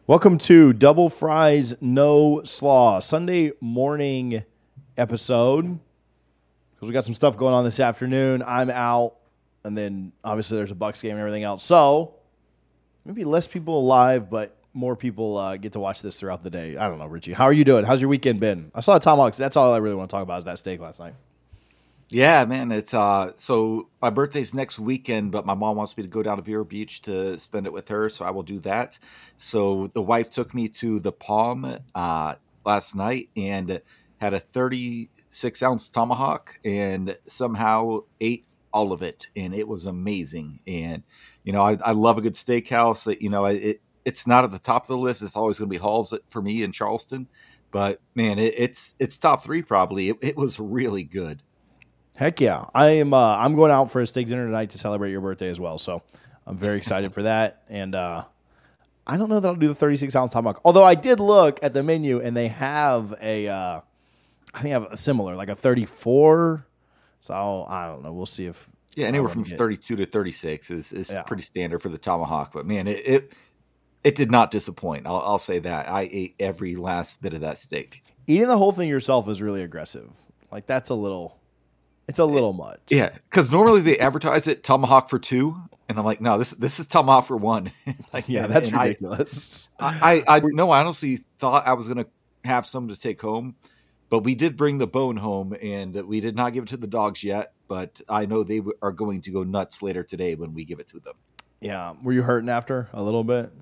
Welcome to Double Fries No Slaw Sunday morning episode. Because we got some stuff going on this afternoon. I'm out, and then obviously there's a Bucks game and everything else. So maybe less people live, but more people get to watch this throughout the day. I don't know, Richie. How are you doing? How's your weekend been? I saw the Tomahawks. That's all I really want to talk about is that steak last night. Yeah, man. It's so my birthday's next weekend, but my mom wants me to go down to Vero Beach to spend it with her, so I will do that. So the wife took me to the Palm last night and had a 36-ounce tomahawk and somehow ate all of it, and it was amazing. And I love a good steakhouse. It's not at the top of the list. It's always going to be Hall's for me in Charleston, but man, it's top three probably. It was really good. Heck yeah. I'm going out for a steak dinner tonight to celebrate your birthday as well. So I'm very excited for that. And I don't know that I'll do the 36-ounce tomahawk. Although I did look at the menu and they have I think I have a similar, like a 34. So I don't know. We'll see if. Yeah, anywhere from 32 to 36 is pretty standard for the tomahawk. But man, it did not disappoint. I'll say that. I ate every last bit of that steak. Eating the whole thing yourself is really aggressive. Like that's it's a little much. Yeah, because normally they advertise it tomahawk for two, and I'm like, no, this is tomahawk for one. That's ridiculous. I honestly thought I was gonna have some to take home, but we did bring the bone home, and we did not give it to the dogs yet. But I know they are going to go nuts later today when we give it to them. Yeah, were you hurting after a little bit?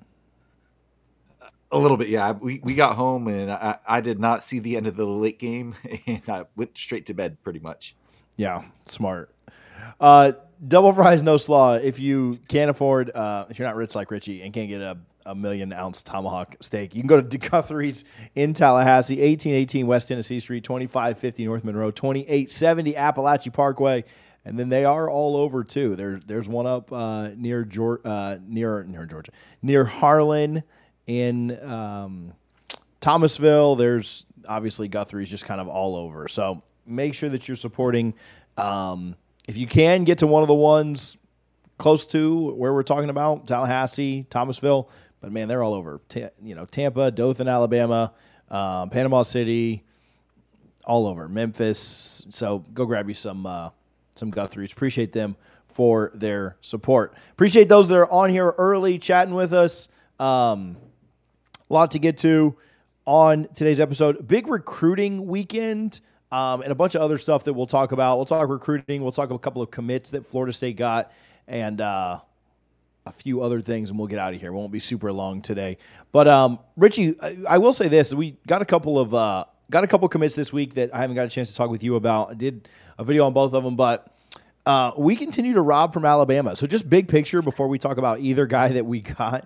A little bit, yeah. We got home, and I did not see the end of the late game, and I went straight to bed pretty much. Yeah, smart. Double Fries No Slaw. If you can't afford, if you're not rich like Richie and can't get a 1,000,000-ounce tomahawk steak, you can go to Guthrie's in Tallahassee, 1818 West Tennessee Street, 2550 North Monroe, 2870 Appalachian Parkway, and then they are all over too. There's one up near Harlan in Thomasville. There's obviously Guthrie's just kind of all over. So make sure that you're supporting. If you can get to one of the ones close to where we're talking about, Tallahassee, Thomasville, but man, they're all over. Tampa, Dothan, Alabama, Panama City, all over. Memphis. So go grab you some Guthrie's. Appreciate them for their support. Appreciate those that are on here early chatting with us. A lot to get to on today's episode. Big recruiting weekend. And a bunch of other stuff that we'll talk about. We'll talk recruiting. We'll talk a couple of commits that Florida State got and a few other things, and we'll get out of here. It won't be super long today. But, Richie, I will say this. We got a couple commits this week that I haven't got a chance to talk with you about. I did a video on both of them, but we continue to rob from Alabama. So just big picture before we talk about either guy that we got.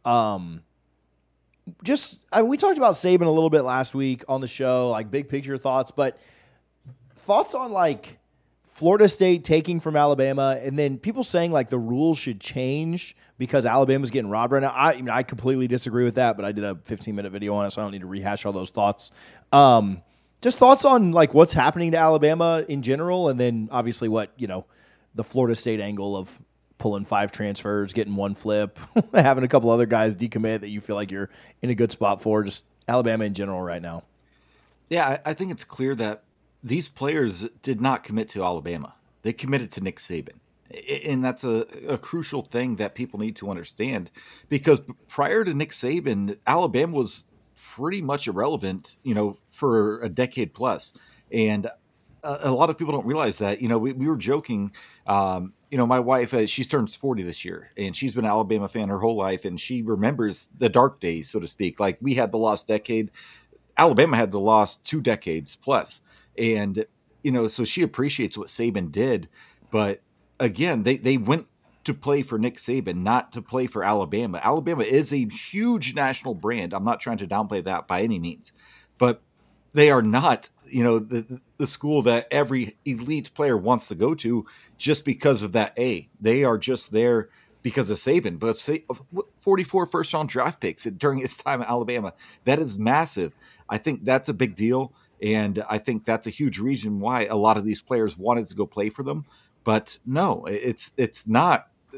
We talked about Saban a little bit last week on the show, like big picture thoughts, but thoughts on like Florida State taking from Alabama and then people saying like the rules should change because Alabama's getting robbed right now. I completely disagree with that, but I did a 15-minute video on it, so I don't need to rehash all those thoughts. Just thoughts on like what's happening to Alabama in general, and then obviously what, the Florida State angle of pulling 5 transfers, getting 1 flip, having a couple other guys decommit that you feel like you're in a good spot for, just Alabama in general right now. Yeah, I think it's clear that these players did not commit to Alabama. They committed to Nick Saban. And that's a crucial thing that people need to understand, because prior to Nick Saban, Alabama was pretty much irrelevant, for a decade plus. And a lot of people don't realize that. We were joking. My wife, she turns 40 this year, and she's been an Alabama fan her whole life, and she remembers the dark days, so to speak. Like, we had the lost decade. Alabama had the lost 2 decades plus. And, so she appreciates what Saban did. But, again, they went to play for Nick Saban, not to play for Alabama. Alabama is a huge national brand. I'm not trying to downplay that by any means. But they are not, the school that every elite player wants to go to just because of that A. They are just there because of Saban. But 44 first-round draft picks during his time at Alabama, that is massive. I think that's a big deal, and I think that's a huge reason why a lot of these players wanted to go play for them. But no, it's not.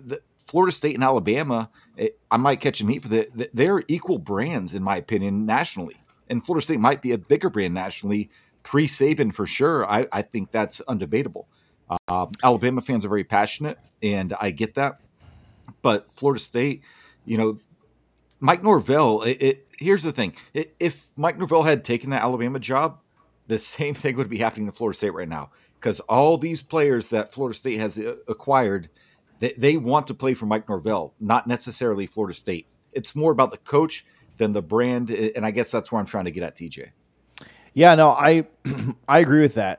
Florida State and Alabama, I might catch some heat for they're equal brands, in my opinion, nationally. And Florida State might be a bigger brand nationally, pre-Saban for sure. I think that's undebatable. Alabama fans are very passionate, and I get that. But Florida State, you know, Mike Norvell, here's the thing. If Mike Norvell had taken that Alabama job, the same thing would be happening to Florida State right now, because all these players that Florida State has acquired, they want to play for Mike Norvell, not necessarily Florida State. It's more about the coach than the brand, and I guess that's where I'm trying to get at, TJ. Yeah, no, I I agree with that.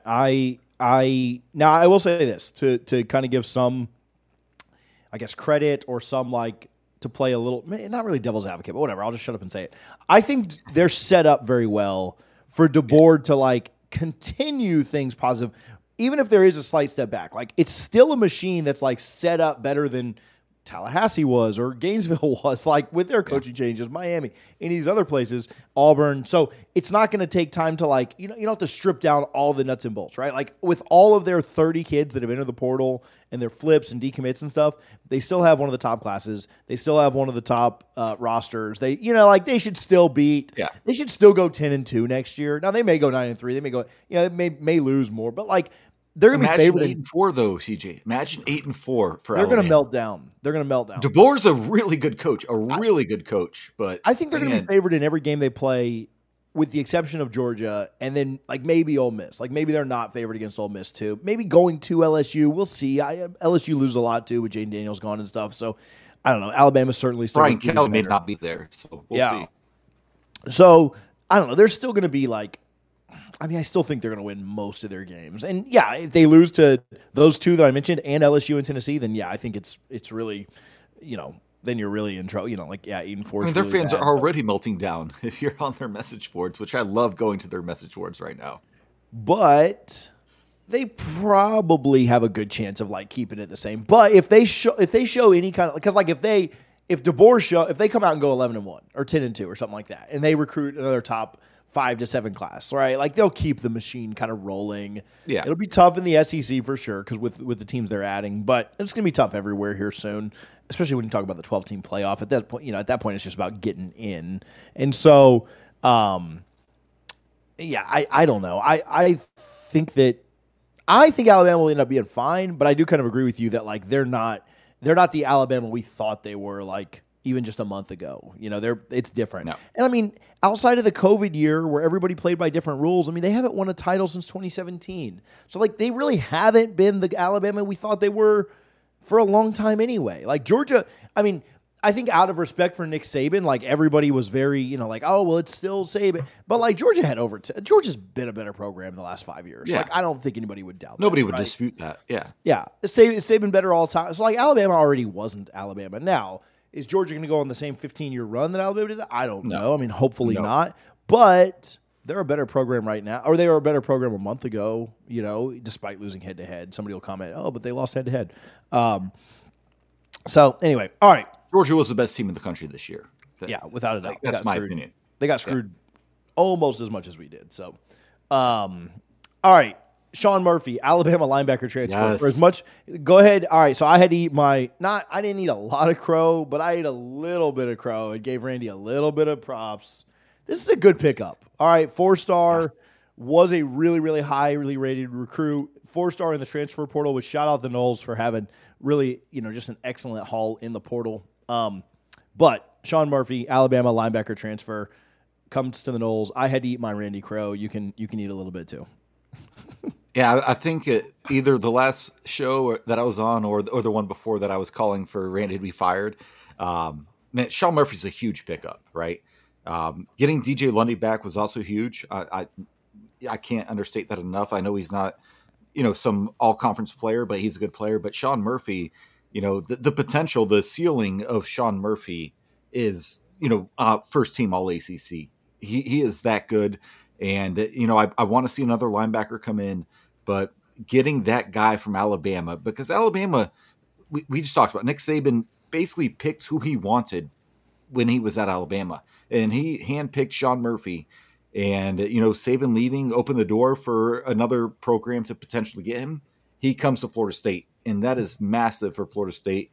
Now I will say this to kind of give some, I guess, credit or some like to play a little, not really devil's advocate, but whatever. I'll just shut up and say it. I think they're set up very well for DeBoer to like continue things positive, even if there is a slight step back. Like it's still a machine that's like set up better than Tallahassee was or Gainesville was, like with their coaching changes, Miami, any of these other places, Auburn. So it's not going to take time to like, you don't have to strip down all the nuts and bolts, right? Like with all of their 30 kids that have entered the portal and their flips and decommits and stuff, they still have one of the top classes. They still have one of the top rosters. They, they should still they should still go 10-2 next year. Now they may go 9-3. They may go, they may lose more, but like, they're going to be favored. 8-4 though, CJ. Imagine 8-4 for They're going to melt down. They're going to melt down. DeBoer's a really good coach, but I think they're going to be favored in every game they play, with the exception of Georgia, and then like maybe Ole Miss. Like maybe they're not favored against Ole Miss too. Maybe going to LSU. We'll see. LSU loses a lot too with Jaden Daniels gone and stuff. So I don't know. Alabama's certainly still. Brian Kelly may not be there, so we'll see. So I don't know. They're still going to be like. I mean, I still think they're going to win most of their games. And yeah, if they lose to those two that I mentioned and LSU and Tennessee, then yeah, I think it's really, then you're really in trouble. 8-4. I mean, their fans are already melting down if you're on their message boards, which I love going to their message boards right now. But they probably have a good chance of like keeping it the same. But if they show any kind of, because like if DeBoer if they come out and go 11-1 or 10-2 or something like that, and they recruit another top 5 to 7 class, right? Like they'll keep the machine kind of rolling. Yeah, it'll be tough in the SEC for sure because with the teams they're adding, but it's going to be tough everywhere here soon, especially when you talk about the 12-team playoff. At that point, it's just about getting in. And so, I don't know. I think Alabama will end up being fine, but I do kind of agree with you that like they're not the Alabama we thought they were, like even just a month ago. It's different. No. And I mean, outside of the COVID year where everybody played by different rules, I mean, they haven't won a title since 2017. So like they really haven't been the Alabama we thought they were for a long time anyway. Like Georgia, I mean, I think out of respect for Nick Saban, like everybody was very, like, oh, well, it's still Saban. But like Georgia's been a better program the last 5 years. Yeah. Like I don't think anybody would doubt Nobody that, would right? dispute that. Yeah. Yeah. Saban better all time. So like Alabama already wasn't Alabama. Now, is Georgia going to go on the same 15-year run that Alabama did? I don't know. I mean, hopefully not. But they're a better program right now. Or they were a better program a month ago, despite losing head-to-head. Somebody will comment, oh, but they lost head-to-head. So, anyway. All right. Georgia was the best team in the country this year. Yeah, without a doubt. That's my opinion. They got screwed almost as much as we did. So, all right. Sean Murphy, Alabama linebacker transfer. Yes. For as much, go ahead. All right, so I had to eat I didn't eat a lot of crow, but I ate a little bit of crow and gave Randy a little bit of props. This is a good pickup. All right, 4-star, was a really, really highly rated recruit. 4-star in the transfer portal, which shout out the Noles for having really, just an excellent haul in the portal. But Sean Murphy, Alabama linebacker transfer, comes to the Noles. I had to eat my Randy Crow. You can eat a little bit too. Yeah, I think either the last show that I was on or the one before that I was calling for Randy to be fired. Man, Sean Murphy's a huge pickup, right? Getting DJ Lundy back was also huge. I can't understate that enough. I know he's not, some all-conference player, but he's a good player. But Sean Murphy, the potential, the ceiling of Sean Murphy is, first team All-ACC. He is that good. And, I want to see another linebacker come in. But getting that guy from Alabama, because Alabama, we just talked about, Nick Saban basically picked who he wanted when he was at Alabama. And he handpicked Sean Murphy. And, Saban leaving opened the door for another program to potentially get him. He comes to Florida State. And that is massive for Florida State.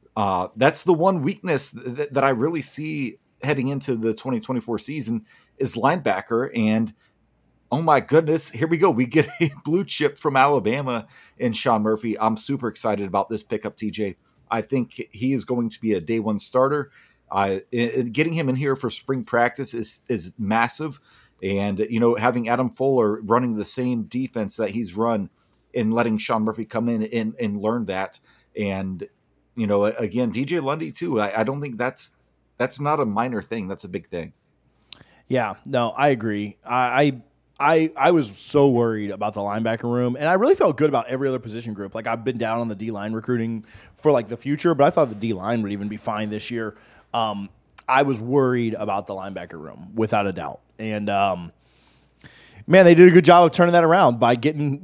That's the one weakness that I really see heading into the 2024 season is linebacker. And oh my goodness, here we go. We get a blue chip from Alabama and Sean Murphy. I'm super excited about this pickup, TJ. I think he is going to be a day one starter. Getting him in here for spring practice is massive. And, having Adam Fuller running the same defense that he's run and letting Sean Murphy come in and learn that. And, again, DJ Lundy too. I don't think that's not a minor thing. That's a big thing. Yeah, no, I agree. I was so worried about the linebacker room, and I really felt good about every other position group. Like, I've been down on the D-line recruiting for, like, the future, but I thought the D-line would even be fine this year. I was worried about the linebacker room, without a doubt. And, man, they did a good job of turning that around by getting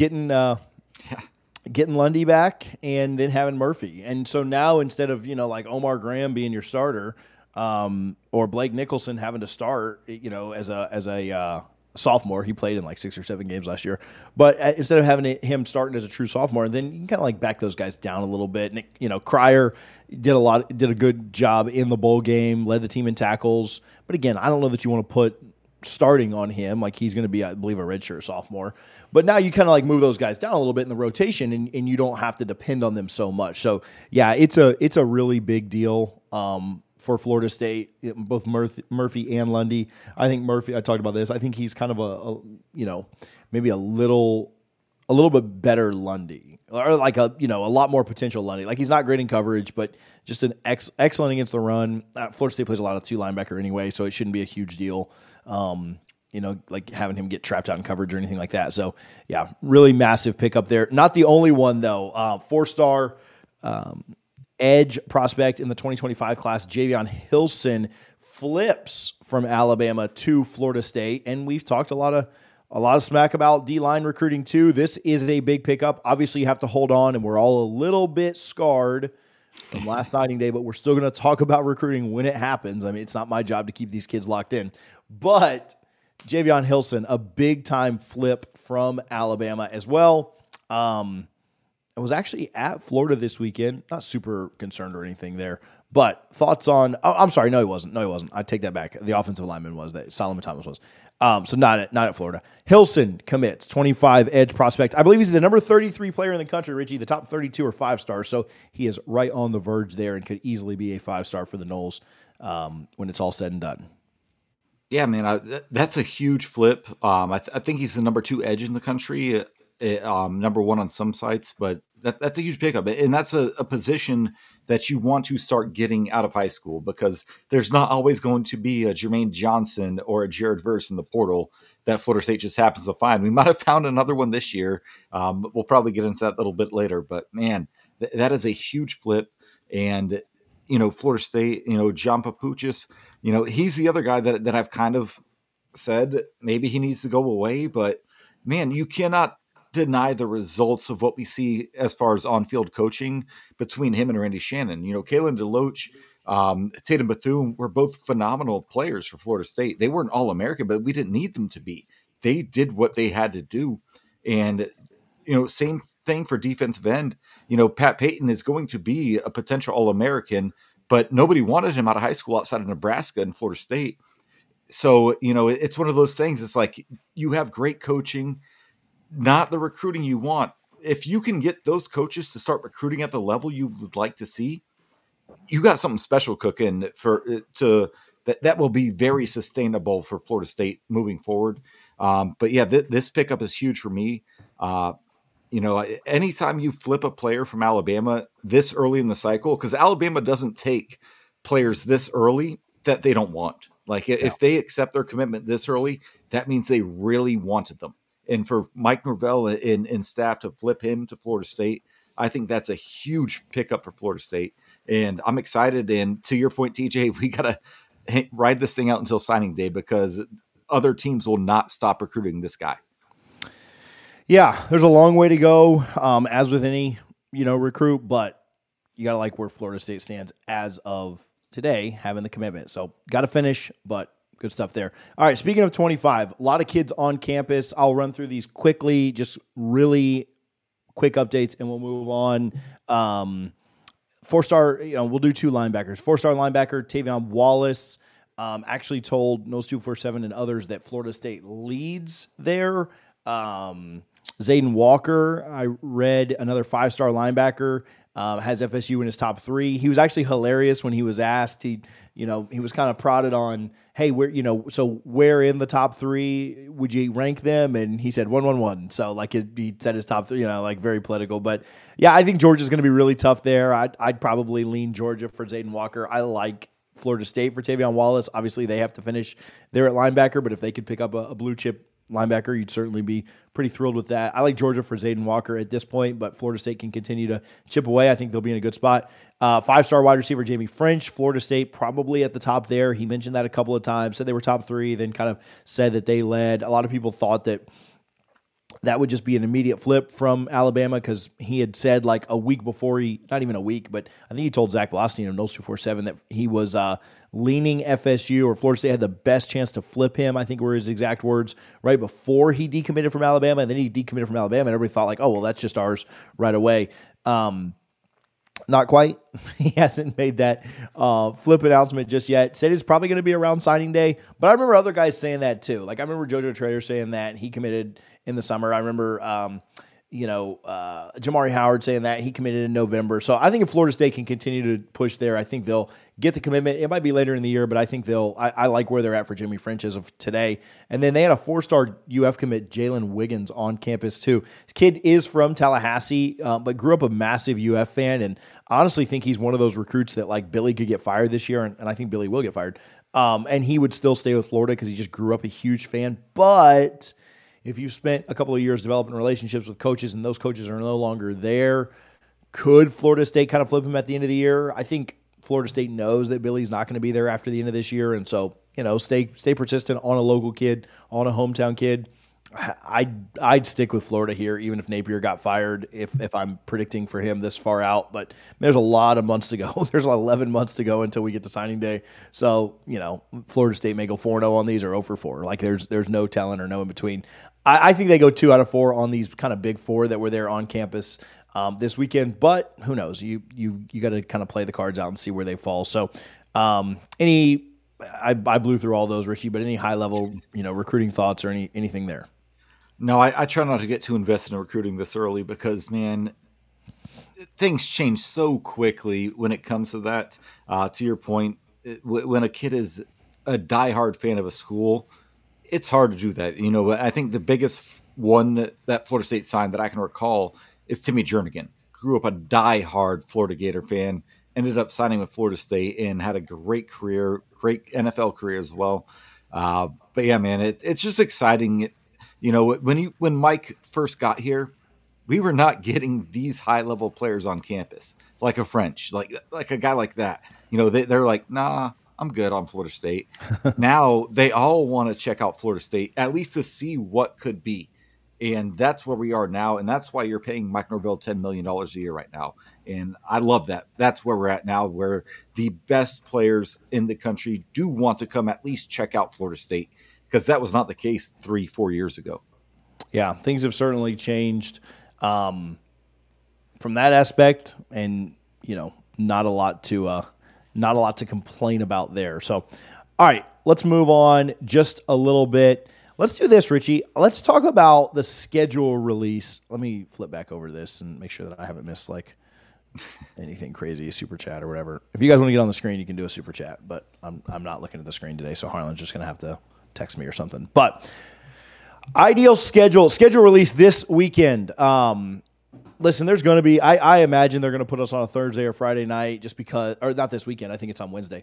Lundy back and then having Murphy. And so now instead of, like Omar Graham being your starter or Blake Nicholson having to start, as a sophomore. He played in like 6 or 7 games last year. But instead of having him starting as a true sophomore, then you can kind of like back those guys down a little bit. And, Cryer did a good job in the bowl game, led the team in tackles. But again, I don't know that you want to put starting on him. Like, he's going to be, I believe, a redshirt sophomore. But now you kind of like move those guys down a little bit in the rotation, and you don't have to depend on them so much. So yeah, it's a really big deal for Florida State, both Murphy and Lundy. I think Murphy, I talked about this, I think he's kind of maybe a little bit better Lundy, or like a lot more potential Lundy. Like, he's not great in coverage, but just an excellent against the run. Florida State plays a lot of 2 linebacker anyway, so it shouldn't be a huge deal. Like having him get trapped out in coverage or anything like that. So yeah, really massive pickup there. Not the only one though. 4-star edge prospect in the 2025 class, Javion Hilson, flips from Alabama to Florida State. And we've talked a lot of smack about D-line recruiting too. This is a big pickup. Obviously you have to hold on, and we're all a little bit scarred from last signing day, but we're still going to talk about recruiting when it happens. I mean, it's not my job to keep these kids locked in, but Javion Hilson, a big time flip from Alabama as well. I was actually at Florida this weekend. Not super concerned or anything there, but thoughts on? Oh, I'm sorry, no, he wasn't. I take that back. The offensive lineman was that Solomon Thomas was. So not at Florida. Hilson commits, 25 edge prospect. I believe he's the number 33 player in the country, Richie. The top 32 are 5-stars, so he is right on the verge there and could easily be a 5-star for the Noles when it's all said and done. Yeah, man, that's a huge flip. I think he's the number 2 edge in the country. Number 1 on some sites, but that's a huge pickup. And that's a position that you want to start getting out of high school, because there's not always going to be a Jermaine Johnson or a Jared Verse in the portal that Florida State just happens to find. We might have found another one this year. We'll probably get into that a little bit later, but man, that is a huge flip. And, Florida State, John Papuchis, he's the other guy that I've kind of said maybe he needs to go away, but man, you cannot deny the results of what we see as far as on-field coaching between him and Randy Shannon. Kalen DeLoach, Tatum Bethune were both phenomenal players for Florida State. They weren't All-American, but we didn't need them to be. They did what they had to do. And, same thing for defensive end. Pat Payton is going to be a potential All-American, but nobody wanted him out of high school outside of Nebraska and Florida State. So, it's one of those things. It's like you have great coaching, not the recruiting you want. If you can get those coaches to start recruiting at the level you would like to see, you got something special cooking that will be very sustainable for Florida State moving forward. But yeah, this pickup is huge for me. Anytime you flip a player from Alabama this early in the cycle, because Alabama doesn't take players this early that they don't want. Like, if they accept their commitment this early, that means they really wanted them. And for Mike Norvell and staff to flip him to Florida State, I think that's a huge pickup for Florida State. And I'm excited. And to your point, TJ, we got to ride this thing out until signing day, because other teams will not stop recruiting this guy. Yeah, there's a long way to go, as with any, recruit, but you got to like where Florida State stands as of today, having the commitment. So got to finish, but good stuff there. All right, speaking of 25, a lot of kids on campus. I'll run through these quickly, just really quick updates, and we'll move on. 4-star, we'll do 2 linebackers. 4-star linebacker Tavion Wallace actually told Nose 247 and others that Florida State leads there. Zayden Walker, I read, another 5-star linebacker, has FSU in his top 3. He was actually hilarious when he was asked. He was kind of prodded on, hey, where in the top 3 would you rank them? And he said 1-1-1. So he said his top 3, very political. But yeah, I think Georgia's going to be really tough there. I'd probably lean Georgia for Zayden Walker. I like Florida State for Tavion Wallace. Obviously, they have to finish there at linebacker, but if they could pick up a blue chip linebacker, you'd certainly be pretty thrilled with that. I like Georgia for Zayden Walker at this point, but Florida State can continue to chip away. I think they'll be in a good spot. 5-star wide receiver Jamie French, Florida State probably at the top there. He mentioned that a couple of times, said they were top 3, then kind of said that they led. A lot of people thought that would just be an immediate flip from Alabama because he had said a week before not even a week, but I think he told Zach Blostein of Nose 247 that he was leaning FSU or Florida State had the best chance to flip him, I think were his exact words, right before he decommitted from Alabama. And then he decommitted from Alabama and everybody thought oh, well, that's just ours right away. Not quite. He hasn't made that flip announcement just yet. Said it's probably going to be around signing day, but I remember other guys saying that too. I remember JoJo Trader saying that he committed in the summer. I remember, Jamari Howard saying that he committed in November. So I think if Florida State can continue to push there, I think they'll get the commitment. It might be later in the year, but I think I like where they're at for Jimmy French as of today. And then they had a 4-star UF commit, Jalen Wiggins, on campus too. This kid is from Tallahassee, but grew up a massive UF fan, and honestly think he's one of those recruits that Billy could get fired this year, and I think Billy will get fired. And he would still stay with Florida because he just grew up a huge fan. But if you've spent a couple of years developing relationships with coaches and those coaches are no longer there, could Florida State kind of flip him at the end of the year? I think Florida State knows that Billy's not going to be there after the end of this year. And so, stay persistent on a local kid, on a hometown kid. I'd stick with Florida here, even if Napier got fired, if I'm predicting for him this far out. But there's a lot of months to go. There's 11 months to go until we get to signing day. So, Florida State may go 4-0 on these or 0-4. There's no telling or no in between. I think they go 2 out of 4 on these kind of big 4 that were there on campus this weekend. But who knows? You got to kind of play the cards out and see where they fall. So I blew through all those, Richie, but any high level, recruiting thoughts or anything there? No, I try not to get too invested in recruiting this early because, man, things change so quickly when it comes to that. To your point, when a kid is a diehard fan of a school, it's hard to do that. I think the biggest one that Florida State signed that I can recall is Timmy Jernigan. Grew up a diehard Florida Gator fan, ended up signing with Florida State and had a great career, great NFL career as well. But yeah, man, it's just exciting. When Mike first got here, we were not getting these high level players on campus, like a French, like a guy like that. They're like, nah, I'm good on Florida State. Now they all want to check out Florida State, at least to see what could be. And that's where we are now. And that's why you're paying Mike Norvell $10 million a year right now. And I love that. That's where we're at now, where the best players in the country do want to come at least check out Florida State, because that was not the case 3-4 years ago. Yeah, things have certainly changed from that aspect, and not a lot to complain about there. So, all right, let's move on just a little bit. Let's do this, Richie. Let's talk about the schedule release. Let me flip back over this and make sure that I haven't missed anything crazy, a super chat or whatever. If you guys want to get on the screen, you can do a super chat, but I'm not looking at the screen today, so Harlan's just going to have to text me or something. But ideal schedule release this weekend. Listen, there's going to be, I imagine they're going to put us on a Thursday or Friday night just because, or not this weekend. I think it's on Wednesday.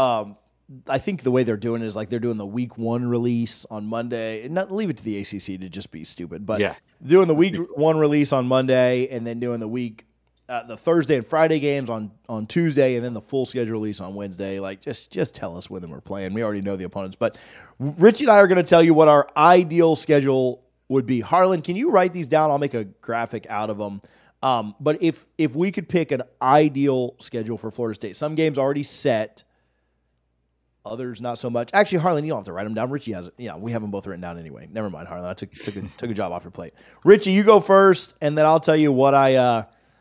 I think the way they're doing it is they're doing the week 1 release on Monday, and not leave it to the ACC to just be stupid, but doing the week 1 release on Monday and then doing the Thursday and Friday games on Tuesday, and then the full schedule release on Wednesday. Just tell us when we're playing. We already know the opponents, but Richie and I are going to tell you what our ideal schedule would be. Harlan, can you write these down? I'll make a graphic out of them. But if we could pick an ideal schedule for Florida State, some games already set, others not so much. Actually, Harlan, you don't have to write them down. Richie has it. Yeah, we have them both written down anyway. Never mind, Harlan. I took a job off your plate. Richie, you go first, and then I'll tell you what I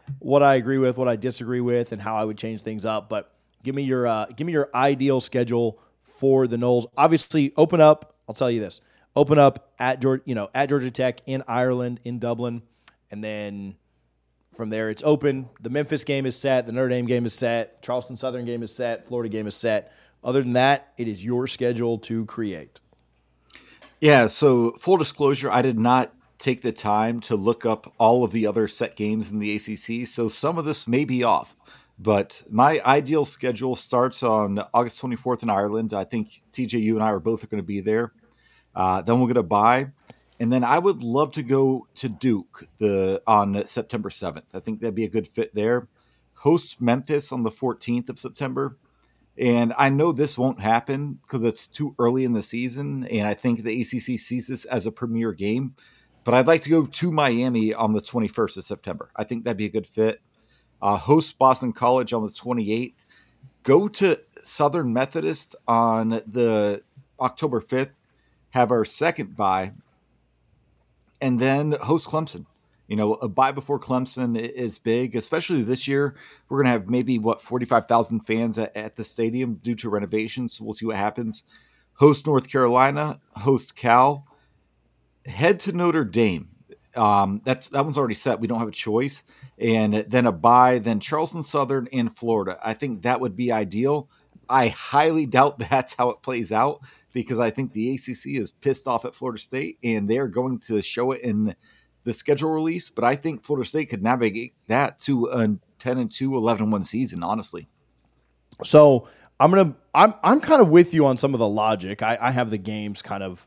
what I agree with, what I disagree with, and how I would change things up. But give me your ideal schedule for the Noles. Obviously, open up. I'll tell you this: open up at Georgia Tech in Ireland, in Dublin, and then from there it's open. The Memphis game is set. The Notre Dame game is set. Charleston Southern game is set. Florida game is set. Other than that, it is your schedule to create. Yeah, so full disclosure, I did not take the time to look up all of the other set games in the ACC, so some of this may be off. But my ideal schedule starts on August 24th in Ireland. I think TJ, you and I are both going to be there. Then we'll get a bye. And then I would love to go to Duke on September 7th. I think that'd be a good fit there. Host Memphis on the 14th of September. And I know this won't happen because it's too early in the season, and I think the ACC sees this as a premier game. But I'd like to go to Miami on the 21st of September. I think that'd be a good fit. Host Boston College on the 28th. Go to Southern Methodist on the October 5th. Have our second bye. And then host Clemson. A bye before Clemson is big, especially this year. We're going to have maybe, 45,000 fans at the stadium due to renovations. So we'll see what happens. Host North Carolina, host Cal, head to Notre Dame. That one's already set. We don't have a choice. And then a bye, then Charleston Southern and Florida. I think that would be ideal. I highly doubt that's how it plays out because I think the ACC is pissed off at Florida State and they're going to show it in the schedule release, but I think Florida State could navigate that to a 10-2, 11-1 season, honestly. So I'm kind of with you on some of the logic. I have the games kind of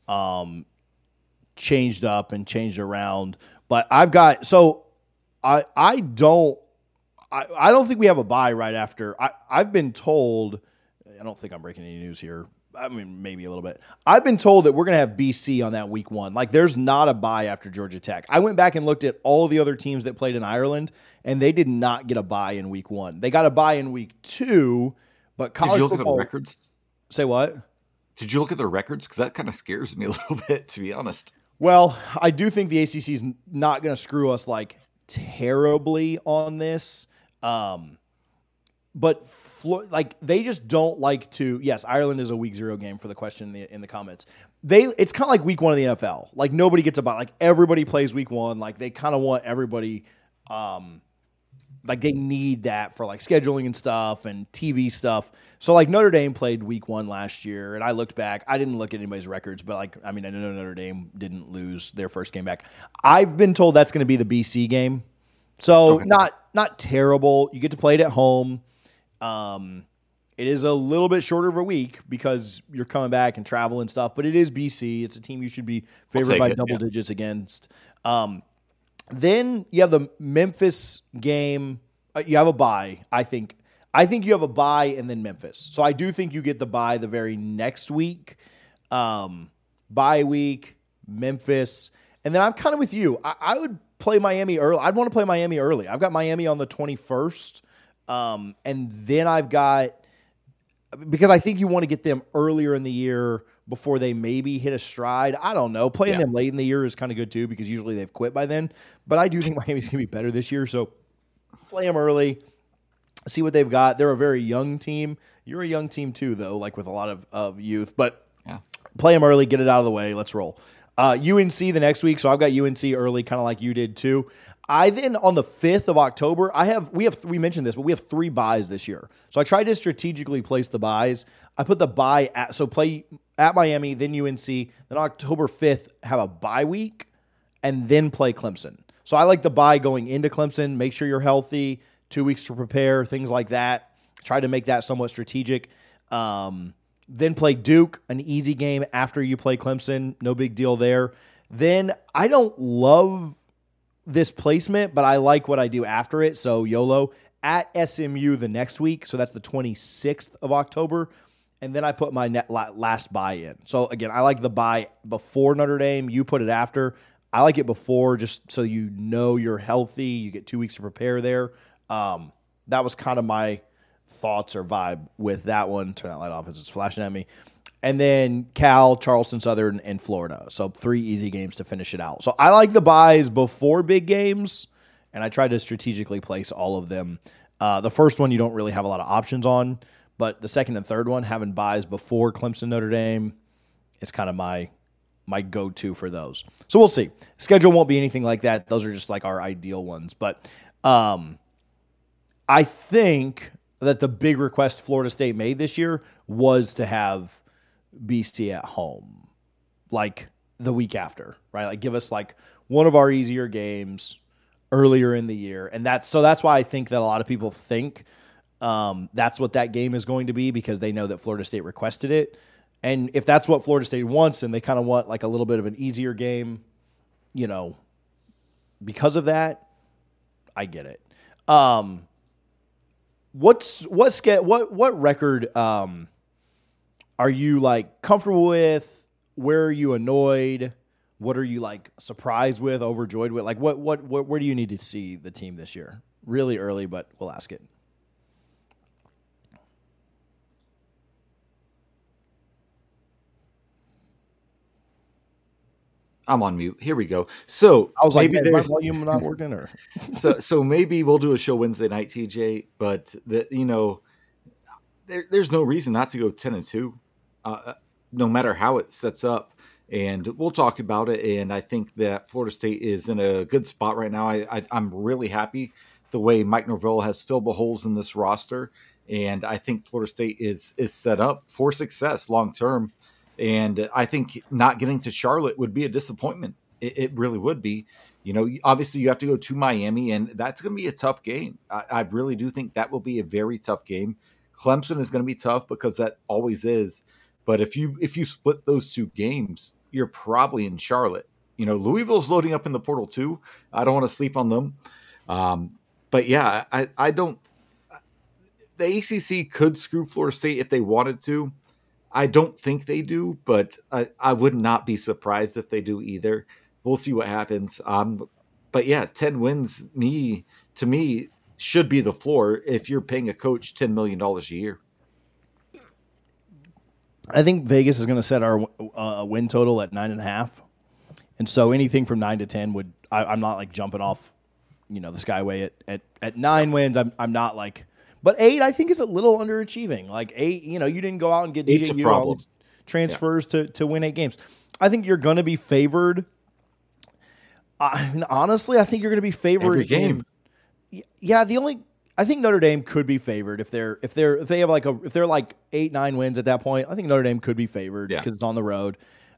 changed up and changed around, but I don't think we have a bye right after. I've been told, I don't think I'm breaking any news here. I mean, maybe a little bit. I've been told that we're going to have BC on that week 1. Like, there's not a bye after Georgia Tech. I went back and looked at all the other teams that played in Ireland, and they did not get a bye in week 1. They got a bye in week 2, but college football. Did you look football, at the records? Say what? Did you look at the records? Because that kind of scares me a little bit, to be honest. Well, I do think the ACC is not going to screw us, like, terribly on this. But they just don't like to. Yes, Ireland is a week 0 game for the question in the comments. It's kind of like week 1 of the NFL. Like nobody gets a bye. Like everybody plays week 1. Like they kind of want everybody. Like they need that for like scheduling and stuff and TV stuff. So like Notre Dame played week 1 last year, and I looked back. I didn't look at anybody's records, but I know Notre Dame didn't lose their first game back. I've been told that's going to be the BC game. So okay. Not terrible. You get to play it at home. It is a little bit shorter of a week because you're coming back and travel and stuff, but it is BC. It's a team you should be favored by double digits against. Then you have the Memphis game. You have a bye. I think you have a bye and then Memphis. So I do think you get the bye the very next week. Bye week, Memphis. And then I'm kind of with you. I would play Miami early. I'd want to play Miami early. I've got Miami on the 21st. And then I've got, because I think you want to get them earlier in the year before they maybe hit a stride. I don't know. Playing them late in the year is kind of good too, because usually they've quit by then. But I do think Miami's going to be better this year. So play them early, see what they've got. They're a very young team. You're a young team too, though, like with a lot of youth. But play them early, get it out of the way. Let's roll. UNC the next week. So I've got UNC early, kind of like you did too. I then on the 5th of October, we mentioned this, but we have 3 buys this year. So I tried to strategically place the buys. I put the buy play at Miami, then UNC, then October 5th have a bye week, and then play Clemson. So I like the buy going into Clemson. Make sure you're healthy, 2 weeks to prepare, things like that. Try to make that somewhat strategic. Then play Duke, an easy game after you play Clemson. No big deal there. Then I don't love this placement, but I like what I do after it. So YOLO at SMU the next week. So that's the 26th of October. And then I put my last buy in. So again, I like the buy before Notre Dame. You put it after. I like it before just so you know you're healthy. You get 2 weeks to prepare there. That was kind of my thoughts or vibe with that one. Turn that light off as it's flashing at me. And then Cal, Charleston Southern, and Florida. So 3 easy games to finish it out. So I like the buys before big games and I tried to strategically place all of them. The first one you don't really have a lot of options on, but the second and third one, having buys before Clemson Notre Dame, is kind of my go-to for those. So we'll see. Schedule won't be anything like that. Those are just like our ideal ones. But I think that the big request Florida State made this year was to have BC at home, like the week after, right? Like give us like one of our easier games earlier in the year. And that's why I think that a lot of people think that's what that game is going to be, because they know that Florida State requested it. And if that's what Florida State wants and they kind of want like a little bit of an easier game, because of that, I get it. What record are you like comfortable with? Where are you annoyed? What are you like surprised with, overjoyed with? Like where do you need to see the team this year? Really early, but we'll ask it. I'm on mute. Here we go. So I was like, maybe my volume not working, or so maybe we'll do a show Wednesday night, TJ. But there's no reason not to go 10-2, no matter how it sets up. And we'll talk about it. And I think that Florida State is in a good spot right now. I'm really happy the way Mike Norvell has filled the holes in this roster, and I think Florida State is set up for success long term. And I think not getting to Charlotte would be a disappointment. It really would be. Obviously you have to go to Miami, and that's going to be a tough game. I really do think that will be a very tough game. Clemson is going to be tough because that always is. But if you split those two games, you're probably in Charlotte. Louisville's loading up in the portal too. I don't want to sleep on them. But yeah, I don't. The ACC could screw Florida State if they wanted to. I don't think they do, but I would not be surprised if they do either. We'll see what happens. But yeah, 10 wins to me should be the floor if you're paying a coach $10 million a year. I think Vegas is going to set our win total at 9.5, and so anything from 9 to 10 would. I'm not like jumping off, the skyway at 9 wins. I'm not like. But 8, I think, is a little underachieving. Like 8, you didn't go out and get DJ all these transfers to win 8 games. I think you're going to be favored. Honestly, I think you're going to be favored every game. I think Notre Dame could be favored if they're like 8-9 wins at that point. I think Notre Dame could be favored because it's on the road.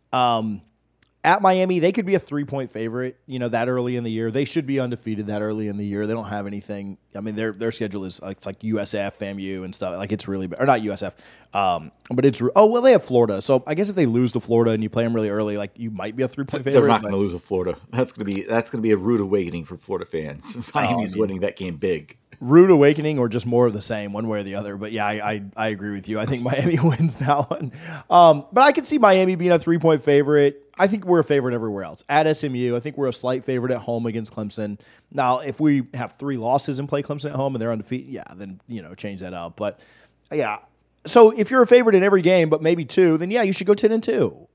At Miami, they could be a 3-point favorite, that early in the year. They should be undefeated that early in the year. They don't have anything. I mean, their schedule is it's like USF, FAMU, and stuff. Like it's really bad. Or not USF, but it's they have Florida. So I guess if they lose to Florida and you play them really early, like you might be a 3-point favorite. They're not going to lose to Florida. That's going to be a rude awakening for Florida fans. Miami's winning that game big. Rude awakening or just more of the same, one way or the other. But yeah, I agree with you. I think Miami wins that one. But I could see Miami being a 3-point favorite. I think we're a favorite everywhere else. At SMU, I think we're a slight favorite at home against Clemson. Now, if we have 3 losses and play Clemson at home and they're undefeated, then change that up. But yeah, so if you're a favorite in every game, but maybe 2, then you should go 10-2.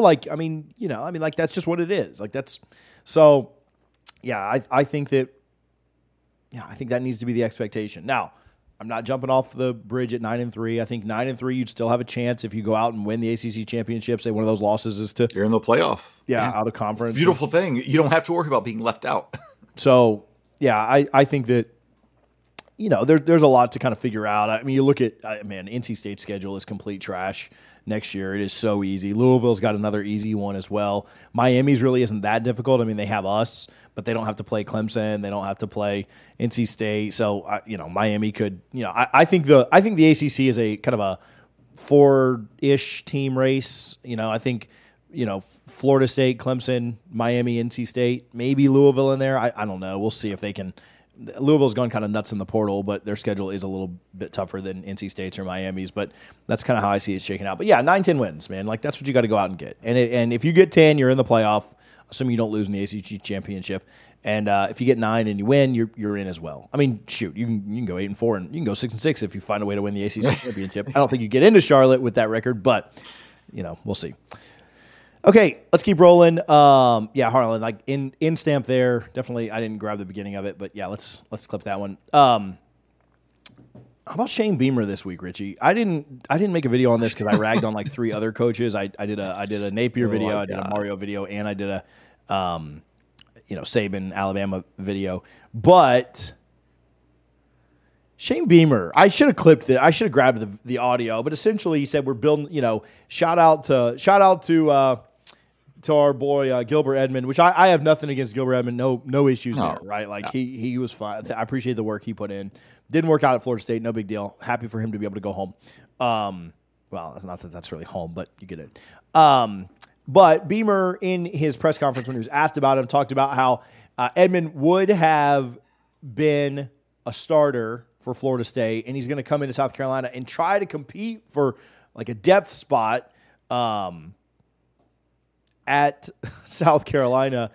That's just what it is. Like that's so. Yeah, I think that. Yeah, I think that needs to be the expectation. Now, I'm not jumping off the bridge at 9-3. I think 9-3, you'd still have a chance if you go out and win the ACC championship. Say one of those losses is to you're in the playoff. Yeah, out of conference. Beautiful thing. You don't have to worry about being left out. So yeah, I think that there's a lot to kind of figure out. I mean, you look at NC State's schedule is complete trash next year. It is so easy. Louisville's got another easy one as well. Miami's really isn't that difficult. I mean, they have us, but they don't have to play Clemson. They don't have to play NC State. So, Miami could, I think the ACC is a kind of a 4-ish team race. I think, Florida State, Clemson, Miami, NC State, maybe Louisville in there. I don't know. We'll see if they can. Louisville's gone kind of nuts in the portal, but their schedule is a little bit tougher than NC State's or Miami's. But that's kind of how I see it shaking out. But yeah, 9-10 wins, man. Like that's what you got to go out and get. And if you get 10, you're in the playoff, assuming you don't lose in the ACC championship. And if you get 9 and you win, you're in as well. I mean, shoot, you can go 8-4 and you can go 6-6 if you find a way to win the ACC championship. I don't think you get into Charlotte with that record, but we'll see. Okay, let's keep rolling. Yeah, Harlan, like in stamp there. Definitely, I didn't grab the beginning of it, but yeah, let's clip that one. How about Shane Beamer this week, Richie? I didn't make a video on this because I ragged on like 3 other coaches. I did a Napier video, I did a Mario video, and I did a Saban Alabama video. But Shane Beamer, I should have clipped it. I should have grabbed the audio. But essentially, he said we're building. Shout out to our boy Gilbert Edmond, which I have nothing against Gilbert Edmond. No issues there, right? Like he was fine. I appreciate the work he put in. Didn't work out at Florida State. No big deal. Happy for him to be able to go home. Well, it's not that that's really home, but you get it. But Beamer, in his press conference when he was asked about him, talked about how Edmond would have been a starter for Florida State, and he's going to come into South Carolina and try to compete for like a depth spot at South Carolina,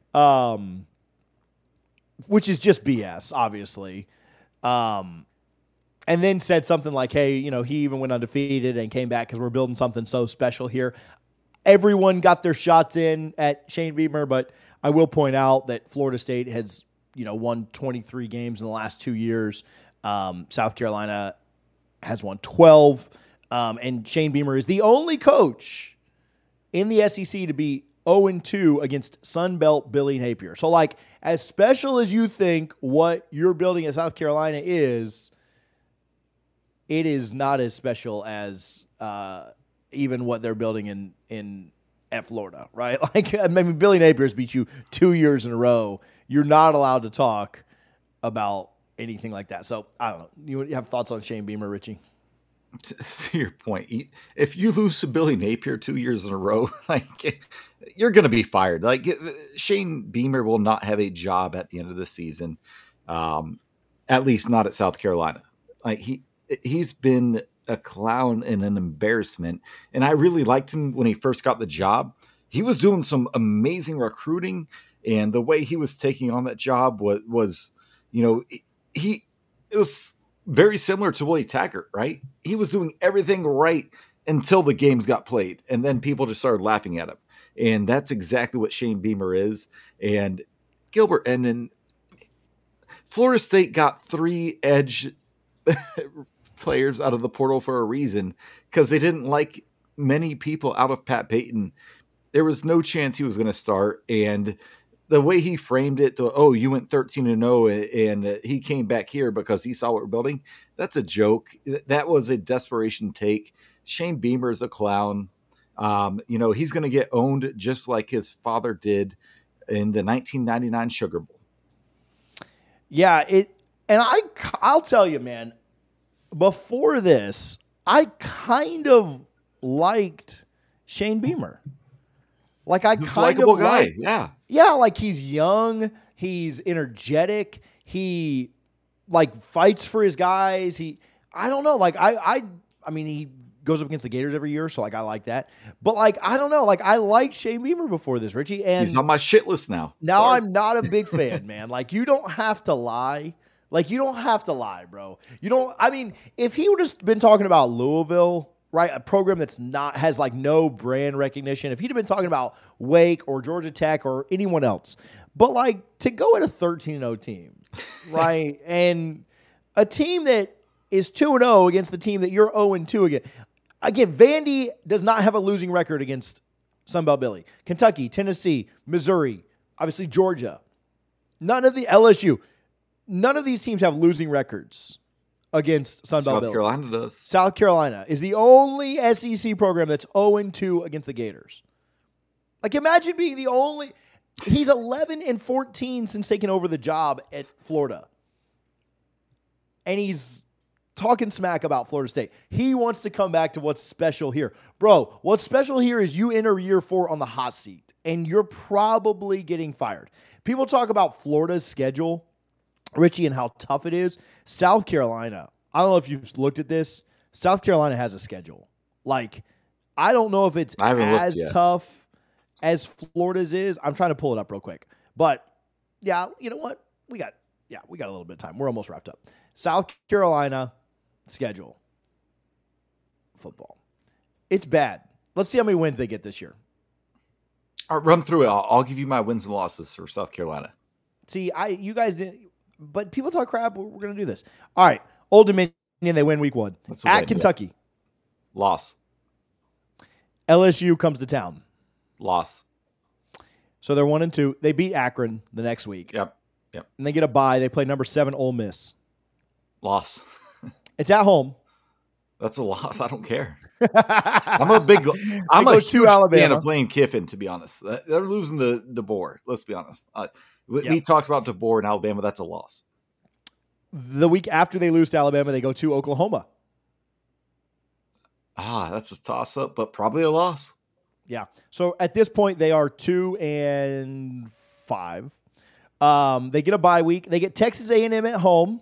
which is just BS, obviously. And then said something like, hey, he even went undefeated and came back because we're building something so special here. Everyone got their shots in at Shane Beamer, but I will point out that Florida State has, won 23 games in the last 2 years. South Carolina has won 12. And Shane Beamer is the only coach in the SEC to be 0-2 against Sun Belt Billy Napier. So, like, as special as you think what you're building at South Carolina is, it is not as special as even what they're building at Florida, right? Like, I mean, Billy Napier's beat you 2 years in a row. You're not allowed to talk about anything like that. So, I don't know. You have thoughts on Shane Beamer, Richie? To your point, if you lose to Billy Napier 2 years in a row, like, you're going to be fired. Like, Shane Beamer will not have a job at the end of the season, at least not at South Carolina. Like, he's been a clown and an embarrassment, and I really liked him when he first got the job. He was doing some amazing recruiting, and the way he was taking on that job was it was very similar to Willie Taggart, right? He was doing everything right until the games got played, and then people just started laughing at him. And that's exactly what Shane Beamer is. And Gilbert Edmond, Florida State got 3 edge players out of the portal for a reason, because they didn't like many people out of Pat Payton. There was no chance he was going to start. And the way he framed it to, you went 13-0 and he came back here because he saw what we're building. That's a joke. That was a desperation take. Shane Beamer is a clown. He's going to get owned just like his father did in the 1999 Sugar Bowl. Yeah, and I'll tell you, man, before this, I kind of liked Shane Beamer. Like, I kind of guy. Yeah. Yeah, like, he's young, he's energetic, he like fights for his guys. I don't know, like I mean, he goes up against the Gators every year, so like I like that. But like, I don't know, like, I liked Shane Beamer before this, Richie, and he's on my shit list now. Now sorry. I'm not a big fan, man. Like, you don't have to lie. Like, you don't have to lie, bro. I mean, if he would have been talking about Louisville, right, a program has like no brand recognition, if he'd have been talking about Wake or Georgia Tech or anyone else, but like, to go at a 13-0 team, right, and a team that is 2-0 against the team that you're 0-2 against. Again, Vandy does not have a losing record against Sunbelt Billy. Kentucky, Tennessee, Missouri, obviously Georgia. None of the LSU. None of these teams have losing records against Sunbelt Billy. South Carolina does. South Carolina is the only SEC program that's 0-2 against the Gators. Like, imagine being the only. He's 11-14 since taking over the job at Florida. And he's talking smack about Florida State. He wants to come back to what's special here. Bro, what's special here is you enter year 4 on the hot seat, and you're probably getting fired. People talk about Florida's schedule, Richie, and how tough it is. South Carolina, I don't know if you've looked at this. South Carolina has a schedule. Like, I don't know if it's as tough as Florida's is. I'm trying to pull it up real quick. But, yeah, you know what? We got a little bit of time. We're almost wrapped up. South Carolina schedule. Football. It's bad. Let's see how many wins they get this year. I'll run through it. I'll give you my wins and losses for South Carolina. See, you guys didn't, but people talk crap. We're going to do this. All right. Old Dominion, they win week 1. At Kentucky. Yeah. Loss. LSU comes to town. Loss. So they're 1-2. They beat Akron the next week. Yep. And they get a bye. They play number 7 Ole Miss. Loss. It's at home. That's a loss. I don't care. I'm a huge fan of Lane Kiffin, to be honest. They're losing to DeBoer. Let's be honest. We talked about DeBoer in Alabama. That's a loss. The week after they lose to Alabama, they go to Oklahoma. That's a toss-up, but probably a loss. Yeah. So at this point, they are 2-5. They get a bye week. They get Texas A&M at home.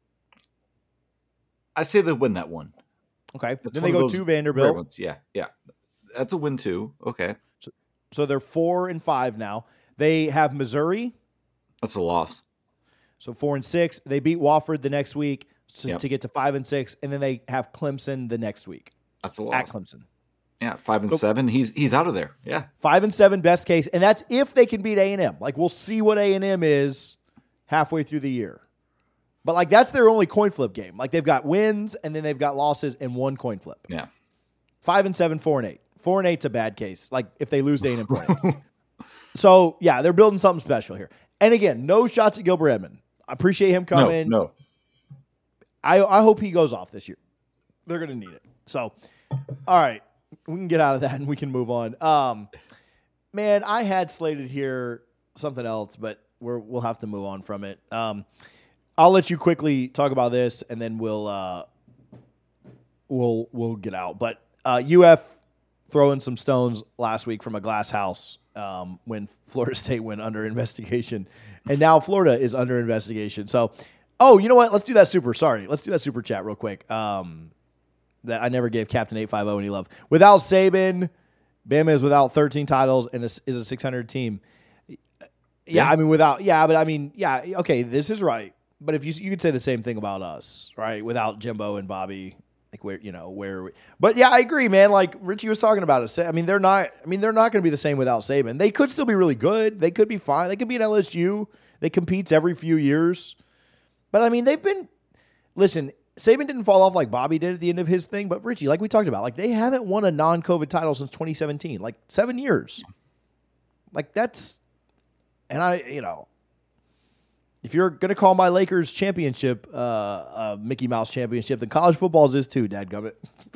I say they win that one. Okay. Then they go to Vanderbilt. Yeah. That's a win too. Okay. So they're 4-5 now. They have Missouri. That's a loss. So 4-6. They beat Wofford the next week to get to 5-6, and then they have Clemson the next week. That's a loss. At Clemson. Yeah, 5-7. He's out of there. Yeah. 5-7 best case, and that's if they can beat A&M. Like, we'll see what A&M is halfway through the year. But, like, that's their only coin flip game. Like, they've got wins, and then they've got losses and one coin flip. Yeah. 5-7, 4-8. 4-8's a bad case. Like, if they lose to A&M 4-8. So, yeah, they're building something special here. And, again, no shots at Gilbert Edmond. I appreciate him coming. No. I hope he goes off this year. They're going to need it. So, all right. We can get out of that and we can move on. Man, I had slated here something else, but we'll have to move on from it. I'll let you quickly talk about this, and then we'll get out. But UF throwing some stones last week from a glass house when Florida State went under investigation, and now Florida is under investigation. So, you know what? Let's do that super. Sorry, let's do that super chat real quick. That I never gave Captain 850 any love. Without Saban, Bama is without 13 titles and is a 600 team. Yeah, I mean okay, this is right. But if you could say the same thing about us, right? Without Jimbo and Bobby, like where. But yeah, I agree, man. Like Richie was talking about it. I mean, they're not going to be the same without Saban. They could still be really good. They could be fine. They could be an LSU. They competes every few years. But I mean, listen, Saban didn't fall off like Bobby did at the end of his thing. But Richie, like we talked about, like they haven't won a non-COVID title since 2017, like 7 years. Like that's, and if you're going to call my Lakers championship Mickey Mouse championship, then college football's is too, dadgummit.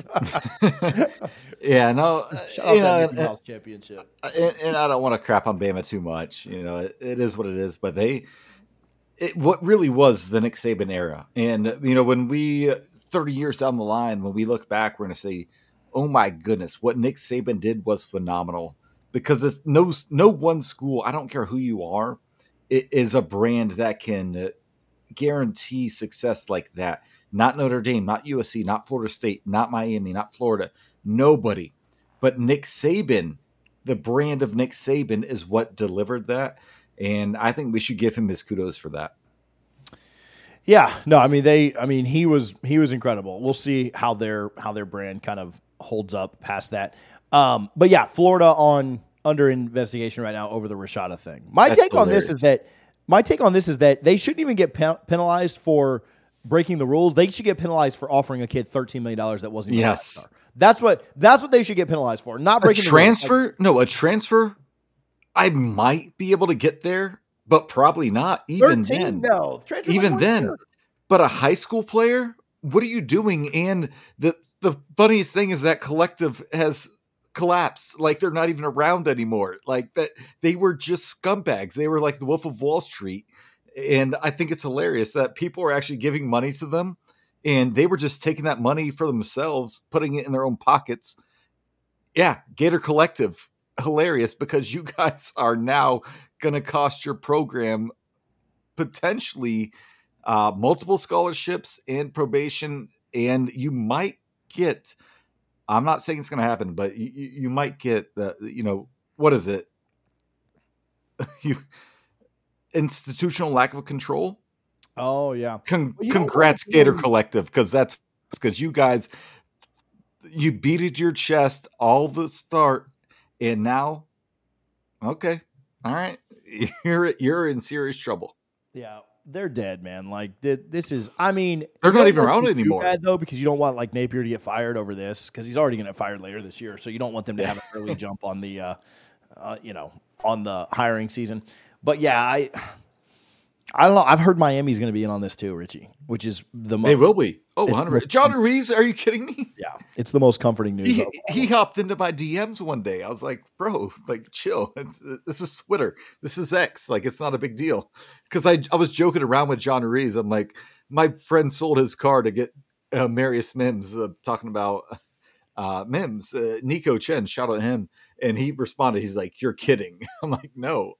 Yeah, no. Shout out that Mickey Mouse championship. And I don't want to crap on Bama too much. It is what it is. But what really was the Nick Saban era. And, when we, 30 years down the line, when we look back, we're going to say, oh my goodness, what Nick Saban did was phenomenal. Because it's no one school, I don't care who you are, it is a brand that can guarantee success like that. Not Notre Dame, not USC, not Florida State, not Miami, not Florida. Nobody. But Nick Saban, the brand of Nick Saban is what delivered that. And I think we should give him his kudos for that. Yeah, no, I mean, he was incredible. We'll see how their brand kind of holds up past that. But yeah, Florida under investigation right now over the Rashada thing. My take on this is that they shouldn't even get penalized for breaking the rules. They should get penalized for offering a kid $13 million that wasn't even yes. That's what they should get penalized for. Not breaking the rules. A transfer. I might be able to get there, but probably not. Even 13, then, no. Even then, year. But a high school player, what are you doing? And the funniest thing is that collective has collapsed. Like they're not even around anymore. Like that, they were just scumbags. They were like the Wolf of Wall Street. And I think it's hilarious that people are actually giving money to them, and they were just taking that money for themselves, putting it in their own pockets. Yeah, Gator Collective. Hilarious, because you guys are now going to cost your program potentially multiple scholarships and probation, and you might get, I'm not saying it's going to happen, but you might get what is it? Institutional lack of control. Oh yeah. Congrats, Gator Collective, because you guys, you beated your chest all the start. And now Okay. All right. You're in serious trouble. Yeah, they're dead, man. Like this is. I mean, They're you not don't even want around them to do anymore. bad though, because you don't want like Napier to get fired over this, because he's already going to get fired later this year. So you don't want them to Yeah. have an early jump on the, on the hiring season. But yeah, I don't know. I've heard Miami's going to be in on this too, Richie, which is the They most. will be. Oh, It's 100. John Reese, are you kidding me? Yeah, it's the most comforting news. He hopped into my DMs one day. I was like, bro, like chill. This is Twitter. This is X. Like, it's not a big deal. Because I was joking around with John Reese. I'm like, my friend sold his car to get Marius Mims, talking about Mims, Nico Chen, shout out him. And he responded, he's like, you're kidding. I'm like, no.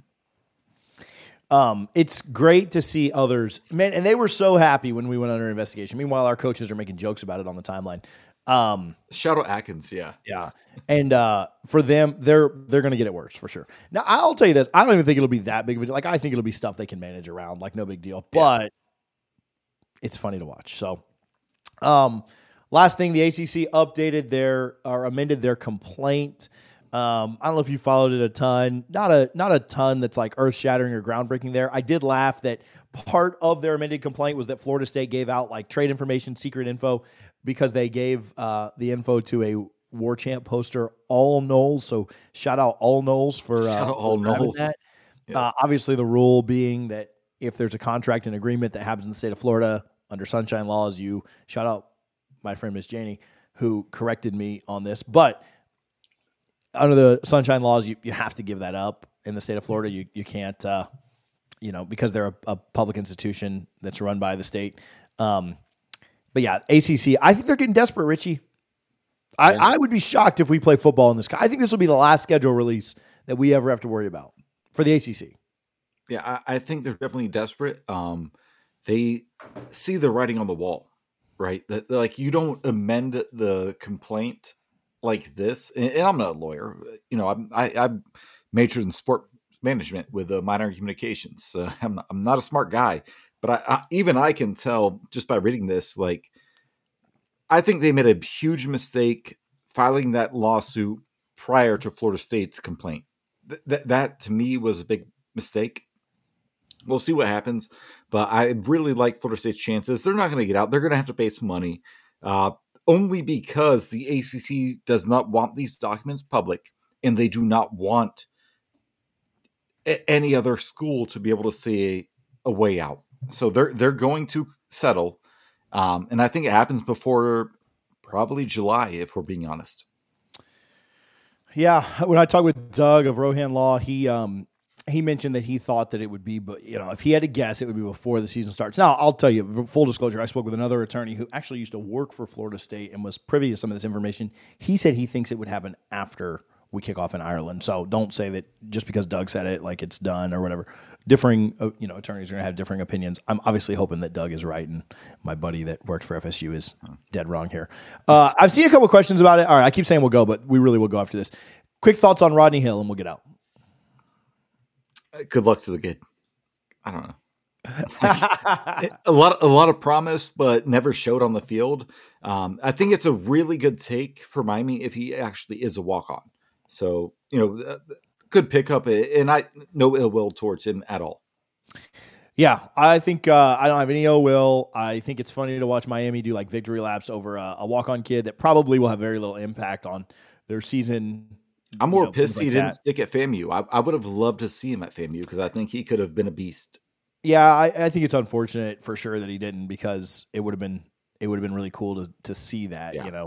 It's great to see others, man, and they were so happy when we went under investigation. Meanwhile, our coaches are making jokes about it on the timeline. Shout out Atkins, yeah. Yeah. And for them, they're going to get it worse for sure. Now, I'll tell you this. I don't even think it'll be that big of a deal. Like, I think it'll be stuff they can manage around, like no big deal. But it's funny to watch. So, last thing, the ACC updated or amended their complaint. I don't know if you followed it a ton. Not a ton that's like earth-shattering or groundbreaking there. I did laugh that part of their amended complaint was that Florida State gave out like trade information, secret info, because they gave the info to a War Chant poster, All Knowles. So shout out All Knowles for All Knowles. that. Yes. Obviously, the rule being that if there's a contract and agreement that happens in the state of Florida under sunshine laws, you shout out my friend Miss Janie, who corrected me on this. But under the sunshine laws, you have to give that up in the state of Florida. You can't, because they're a public institution that's run by the state. But yeah, ACC, I think they're getting desperate, Richie. I would be shocked if we play football in this. I think this will be the last schedule release that we ever have to worry about for the ACC. Yeah, I think they're definitely desperate. They see the writing on the wall, right? That like you don't amend the complaint like this. And I'm not a lawyer. I majored in sport management with a minor in communications. I'm not a smart guy, but even I can tell just by reading this. Like, I think they made a huge mistake filing that lawsuit prior to Florida State's complaint. That to me was a big mistake. We'll see what happens, but I really like Florida State's chances. They're not going to get out. They're going to have to pay some money, only because the ACC does not want these documents public, and they do not want any other school to be able to see a way out. So they're going to settle, and I think it happens before probably July, if we're being honest. Yeah, when I talked with Doug of Rohan Law, he mentioned that he thought that it would be, but if he had to guess, it would be before the season starts. Now, I'll tell you, full disclosure, I spoke with another attorney who actually used to work for Florida State and was privy to some of this information. He said he thinks it would happen after we kick off in Ireland. So don't say that just because Doug said it, like it's done or whatever. Differing, attorneys are going to have differing opinions. I'm obviously hoping that Doug is right and my buddy that worked for FSU is dead wrong here. I've seen a couple of questions about it. All right, I keep saying we'll go, but we really will go after this. Quick thoughts on Rodney Hill, and we'll get out. Good luck to the kid. I don't know. a lot of promise, but never showed on the field. I think it's a really good take for Miami if he actually is a walk-on. So, good pickup, and I no ill will towards him at all. Yeah, I think I don't have any ill will. I think it's funny to watch Miami do like victory laps over a walk-on kid that probably will have very little impact on their season. I'm more pissed he didn't stick at FAMU. I would have loved to see him at FAMU because I think he could have been a beast. Yeah, I think it's unfortunate for sure that he didn't, because it would have been really cool to see that. Yeah.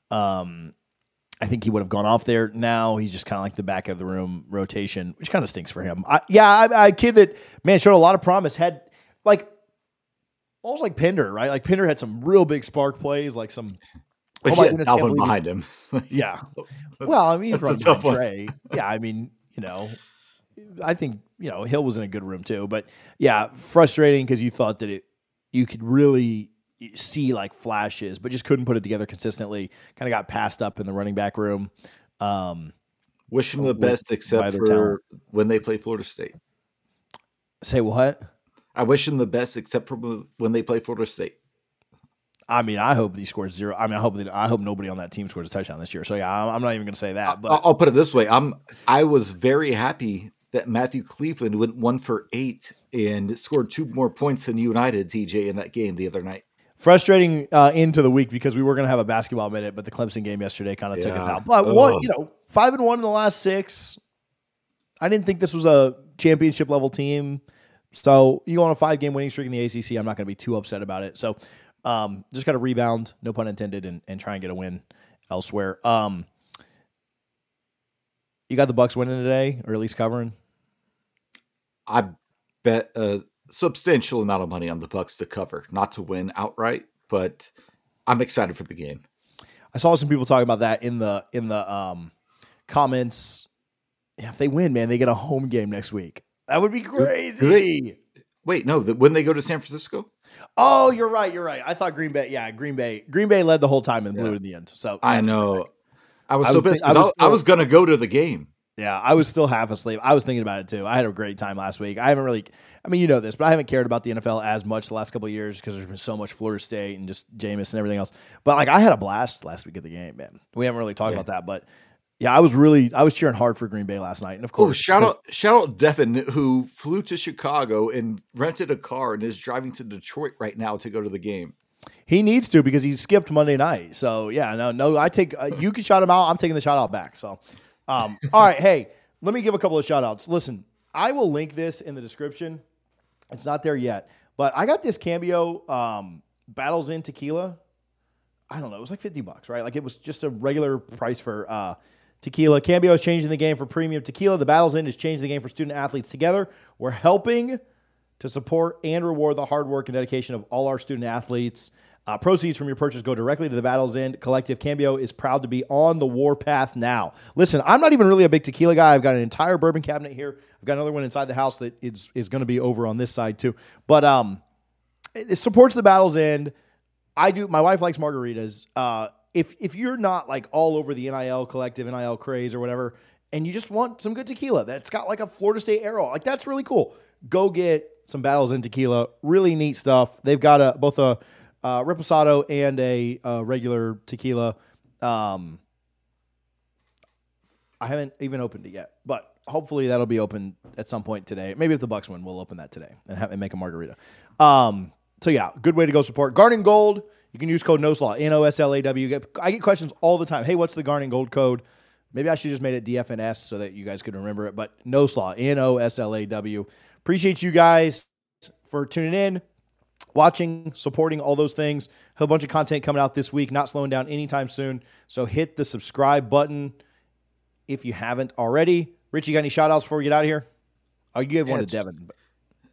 I think he would have gone off there. Now he's just kind of like the back of the room rotation, which kind of stinks for him. A kid that showed a lot of promise, had like almost like Pinder, right? Like Pinder had some real big spark plays, like some. But he had Dalvin behind him. Yeah. Well, I mean, he's running tough one. Trey. Yeah, I mean, I think, Hill was in a good room too. But yeah, frustrating because you thought that you could really see like flashes, but just couldn't put it together consistently. Kind of got passed up in the running back room. Wish him the best, except for when they play Florida State. Say what? I wish him the best, except for when they play Florida State. I mean, I hope he scores 0. I mean, I hope nobody on that team scores a touchdown this year. So yeah, I'm not even going to say that. But I'll put it this way: I was very happy that Matthew Cleveland went 1 for 8 and scored 2 more points than you and I did, TJ, in that game the other night. Frustrating into the week because we were going to have a basketball minute, but the Clemson game yesterday kind of took us out. But 5-1 in the last 6. I didn't think this was a championship level team. So you go on a 5-game winning streak in the ACC. I'm not going to be too upset about it. So just got to rebound, no pun intended, and try and get a win elsewhere. You got the Bucks winning today, or at least covering? I bet a substantial amount of money on the Bucks to cover, not to win outright, but I'm excited for the game. I saw some people talking about that in the comments. Yeah, if they win, man, they get a home game next week. That would be crazy. Wait, no, when they go to San Francisco? Oh, you're right. I thought Green Bay. Yeah, Green Bay led the whole time and blew in the end. So I know. I was so pissed. I was going to go to the game. Yeah, I was still half asleep. I was thinking about it too. I had a great time last week. I haven't really, I mean, you know this, but I haven't cared about the NFL as much the last couple of years because there's been so much Florida State and just Jameis and everything else. But like, I had a blast last week at the game, man. We haven't really talked about that, but yeah, I was cheering hard for Green Bay last night. And of course, shout out Devin, who flew to Chicago and rented a car and is driving to Detroit right now to go to the game. He needs to because he skipped Monday night. So yeah, no, I take you can shout him out. I'm taking the shout out back. So, all right, hey. Let me give a couple of shout outs. Listen, I will link this in the description. It's not there yet, but I got this Cambio Battles in Tequila. I don't know. It was like $50, right? Like it was just a regular price for tequila. Cambio is changing the game for premium tequila. The Battles in is changing the game for student athletes. Together, we're helping to support and reward the hard work and dedication of all our student athletes. Proceeds from your purchase go directly to the Battles End Collective. Cambio is proud to be on the warpath now. Listen, I'm not even really a big tequila guy. I've got an entire bourbon cabinet here. I've got another one inside the house that is going to be over on this side too. But it supports the Battles End. I do. My wife likes margaritas. If you're not like all over the NIL Collective, NIL craze or whatever, and you just want some good tequila that's got like a Florida State arrow, like that's really cool. Go get some Battles End tequila. Really neat stuff. They've got both a Reposado and a regular tequila. I haven't even opened it yet, but hopefully that'll be open at some point today. Maybe if the Bucks win, we'll open that today and make a margarita. So yeah, good way to go support Garden Gold. You can use code NOSLAW, NOSLAW. I get questions all the time. Hey, what's the Garden Gold code? Maybe I should just made it DFNS so that you guys could remember it. But NOSLAW, NOSLAW. Appreciate you guys for tuning in, watching, supporting, all those things. A whole bunch of content coming out this week, not slowing down anytime soon. So hit the subscribe button if you haven't already. Rich, you got any shout-outs before we get out of here? Oh, you gave one to Devin. But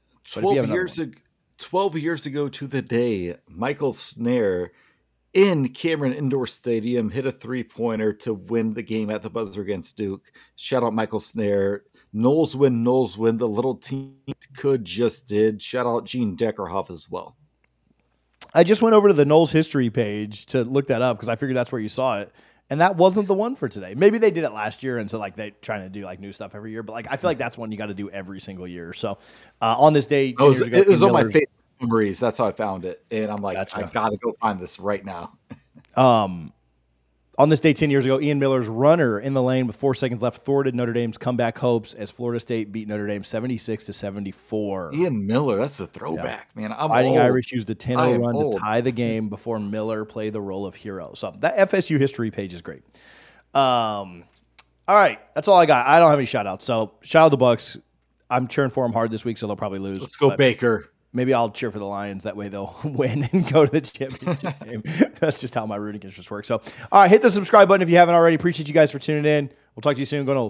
12 years ago to the day, Michael Snare in Cameron Indoor Stadium hit a three-pointer to win the game at the buzzer against Duke. Shout out Michael Snare. Knowles win. The little team could just did. Shout out Gene Deckerhoff as well. I just went over to the Knowles history page to look that up because I figured that's where you saw it. And that wasn't the one for today. Maybe they did it last year, and so like they trying to do like new stuff every year. But like I feel like that's one you got to do every single year. So on this day, it was on my Facebook memories. That's how I found it, and I'm like, gotcha. I got to go find this right now. On this day 10 years ago, Ian Miller's runner in the lane with 4 seconds left thwarted Notre Dame's comeback hopes as Florida State beat Notre Dame 76-74. Ian Miller, that's a throwback, man. Fighting Irish used a 10-0 run to tie the game before Miller played the role of hero. So that FSU history page is great. All right, that's all I got. I don't have any shout-outs. So shout out the Bucks. I'm cheering for them hard this week, so they'll probably lose. Let's go, Baker. Maybe I'll cheer for the Lions. That way they'll win and go to the championship game. That's just how my rooting interest works. So, all right, hit the subscribe button if you haven't already. Appreciate you guys for tuning in. We'll talk to you soon. Go to